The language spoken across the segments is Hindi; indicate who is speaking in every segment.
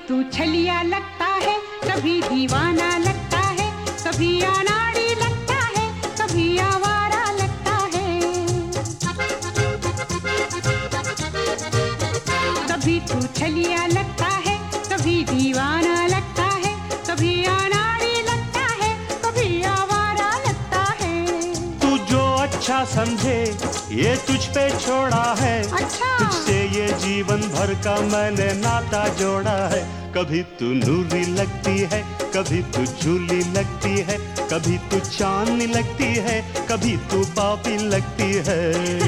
Speaker 1: तू छलिया लगता है, कभी दीवाना लगता है, कभी अनाड़ी लगता है, कभी आवारा लगता है। कभी तू छलिया लगता है, कभी दीवाना लगता है, कभी अनाड़ी लगता है, कभी आवारा लगता है।
Speaker 2: तू जो अच्छा समझे ये तुझ पे छोड़ा है।
Speaker 1: अच्छा।
Speaker 2: तुझसे ये जीवन भर का मैंने नाता जोड़ा है। कभी तू नूरी लगती है, कभी तू झूली लगती है, कभी तू चांदनी लगती है, कभी तू पापी लगती है।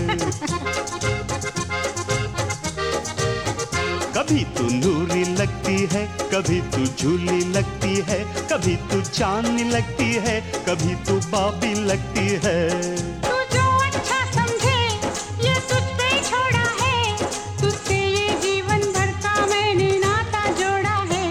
Speaker 2: कभी तू नूरी लगती है, कभी तू झूली लगती है, कभी तू चांदनी लगती है, कभी तू पापी लगती है।
Speaker 1: तू जो अच्छा समझे ये तुझ पे छोड़ा है, तुझसे ये जीवन भर का मैंने नाता जोड़ा है।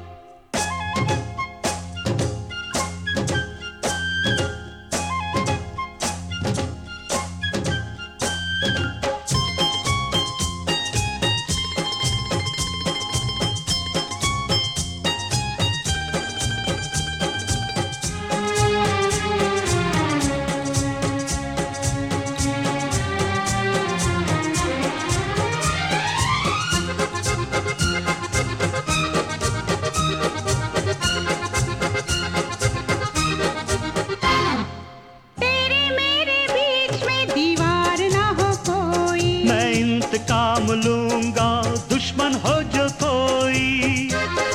Speaker 2: काम लूंगा दुश्मन हो जो कोई।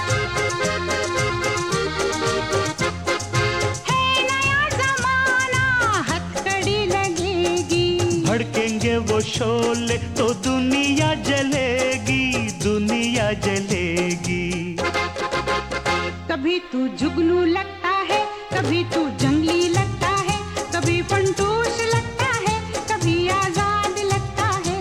Speaker 1: है नया जमाना हथकड़ी लगेगी,
Speaker 2: भड़केंगे वो शोले तो दुनिया जलेगी, दुनिया जलेगी।
Speaker 1: कभी तू जुगनू लगता है, कभी तू जंगली लगता है, कभी फंटूश लगता है, कभी आजाद लगता है।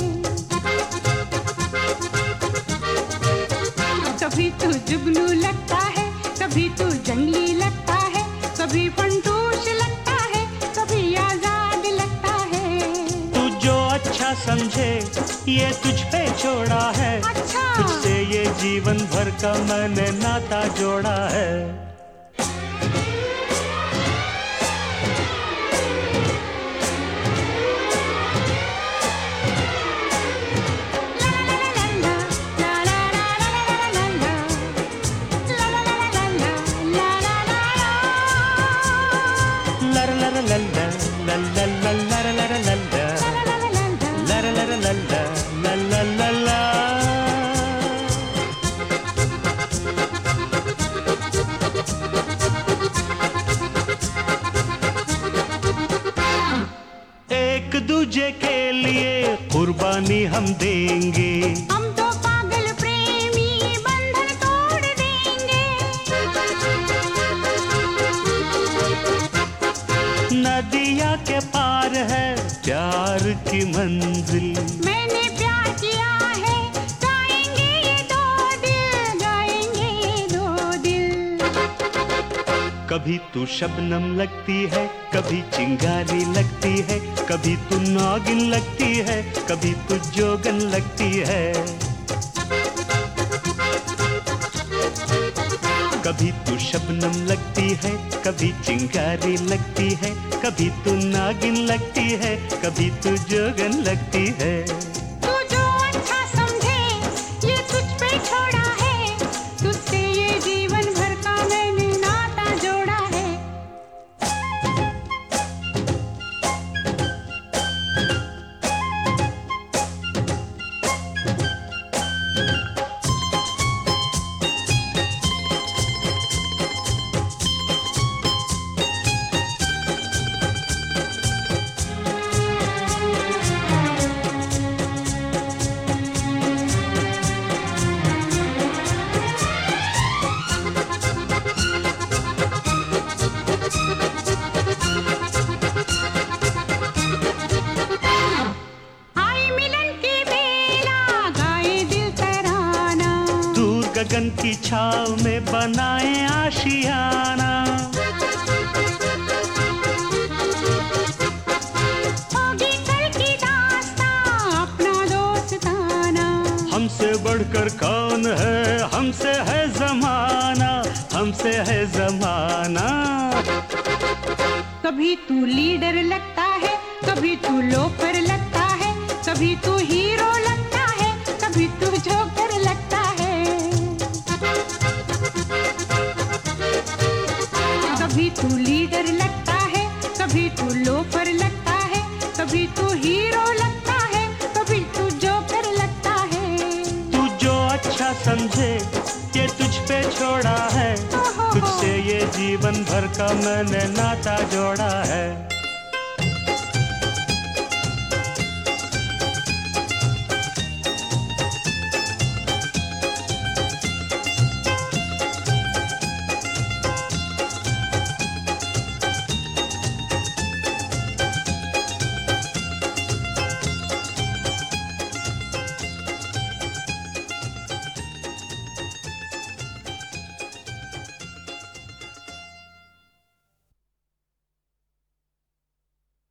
Speaker 1: कभी तू जुगनू लगता है, कभी तू जंगली लगता है, कभी फंटूश लगता है, कभी आजाद लगता है।
Speaker 2: तू जो अच्छा समझे ये तुझ पे छोड़ा है।
Speaker 1: अच्छा।
Speaker 2: तुझसे ये जीवन भर का मैंने नाता जोड़ा है। एक दूजे के लिए कुर्बानी हम देंगे,
Speaker 1: हम तो पागल प्रेमी बंधन तोड़ देंगे।
Speaker 2: नदिया के पार है प्यार की मंजिल।
Speaker 1: मैंने प्यार किया है, गाएंगे ये दो दिल, गाएंगे ये दो दिल।
Speaker 2: कभी तू शबनम लगती है, कभी चिंगारी लगती है, कभी तू नागिन लगती है, कभी तू जोगन लगती है। कभी तू शबनम लगती है, कभी चिंगारी लगती है, कभी तू नागिन लगती है, कभी तू जोगन लगती है।
Speaker 1: तू जो अच्छा समझे ये तुझ पे छोड़ा है, तुझसे ये जीवन भर का मैंने नाता जोड़ा है।
Speaker 2: गगन की छाव में बनाए आशियाना।
Speaker 1: होगी कल की दास्तां अपना दोस्ताना।
Speaker 2: हम हमसे बढ़कर कौन है, हमसे है जमाना, हमसे है जमाना।
Speaker 1: कभी तू लीडर लगता है, कभी तू लोफर लगता है, कभी तू हीरो लगता है, कभी तू जोकर लगता है। कभी तू लीडर लगता है, कभी तू लोफर लगता है, कभी तू हीरो लगता है, कभी तू जोकर लगता है।
Speaker 2: तू जो अच्छा समझे ये तुझ पे छोड़ा है, तुझसे ये जीवन भर का मैंने नाता जोड़ा है।